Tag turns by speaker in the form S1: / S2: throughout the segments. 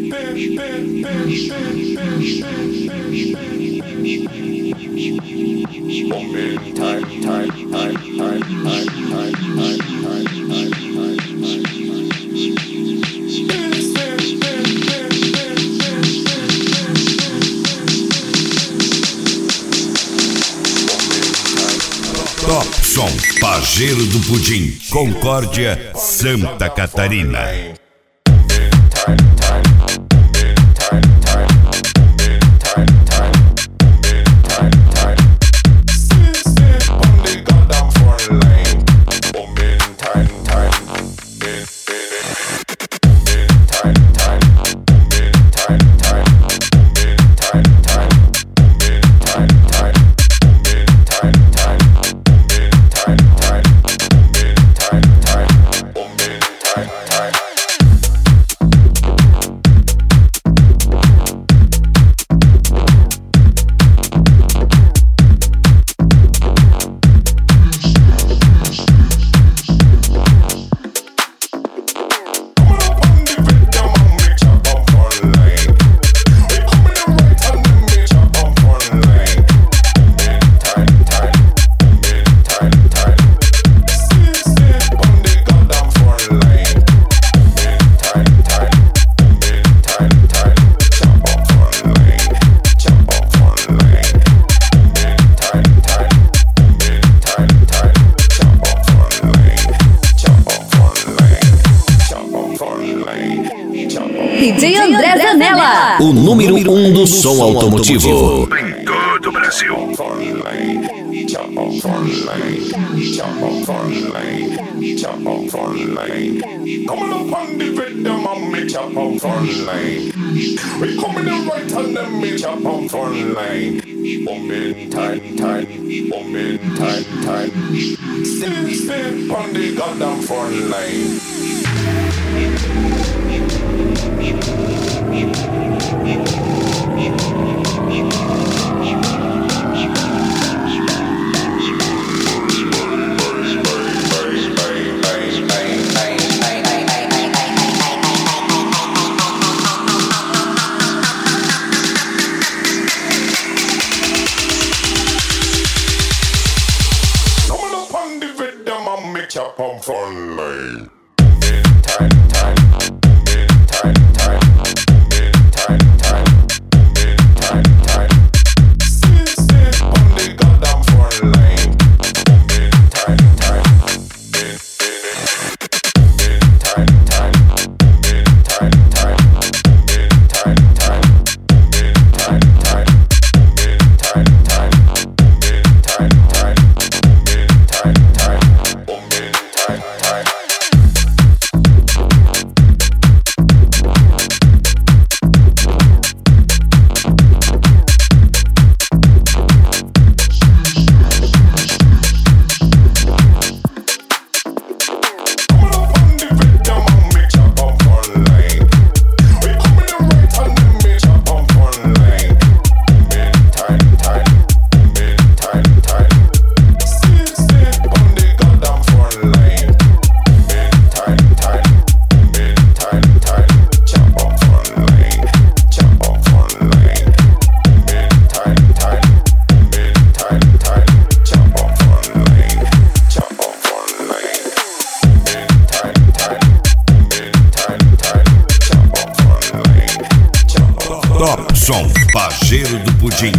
S1: Topsom, Pajeiro do Pudim, Concórdia, Santa Catarina.
S2: DJ André Zanella,
S3: o número 1 do som automotivo
S1: em todo o Brasil.
S4: Coming up on the rhythm and me chop on front line. We coming in right and then me chop on front line. Bombing time, bombing time. Still on the goddamn front line. Chop on front line.
S1: Topsom, Pajeiro do Pudim.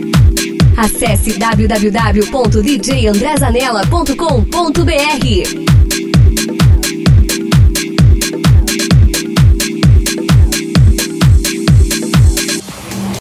S2: Acesse www.djandrezanella.com.br.